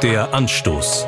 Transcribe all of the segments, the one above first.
Der Anstoß.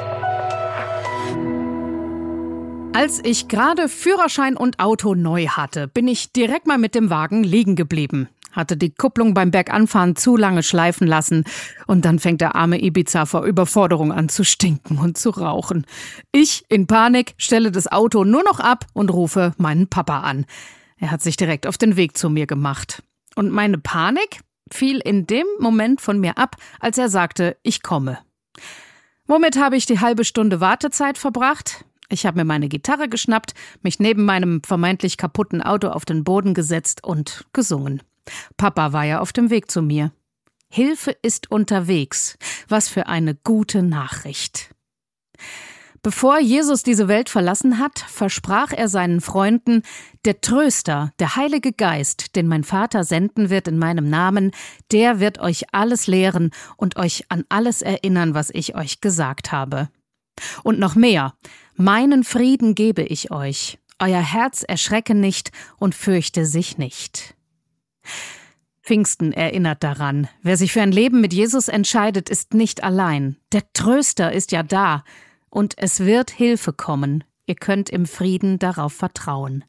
Als ich gerade Führerschein und Auto neu hatte, bin ich direkt mal mit dem Wagen liegen geblieben. Hatte die Kupplung beim Berganfahren zu lange schleifen lassen und dann fängt der arme Ibiza vor Überforderung an zu stinken und zu rauchen. Ich, in Panik, stelle das Auto nur noch ab und rufe meinen Papa an. Er hat sich direkt auf den Weg zu mir gemacht. Und meine Panik fiel in dem Moment von mir ab, als er sagte, ich komme. Womit habe ich die halbe Stunde Wartezeit verbracht? Ich habe mir meine Gitarre geschnappt, mich neben meinem vermeintlich kaputten Auto auf den Boden gesetzt und gesungen. Papa war ja auf dem Weg zu mir. Hilfe ist unterwegs. Was für eine gute Nachricht. Bevor Jesus diese Welt verlassen hat, versprach er seinen Freunden, der Tröster, der Heilige Geist, den mein Vater senden wird in meinem Namen, der wird euch alles lehren und euch an alles erinnern, was ich euch gesagt habe. Und noch mehr, meinen Frieden gebe ich euch, euer Herz erschrecke nicht und fürchte sich nicht. Pfingsten erinnert daran, wer sich für ein Leben mit Jesus entscheidet, ist nicht allein. Der Tröster ist ja da und es wird Hilfe kommen. Ihr könnt im Frieden darauf vertrauen.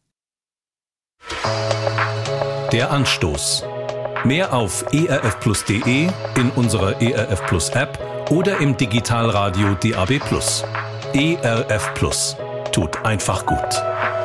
Der Anstoß. Mehr auf erfplus.de, in unserer ERF Plus App oder im Digitalradio DAB+. ERF Plus. Tut einfach gut.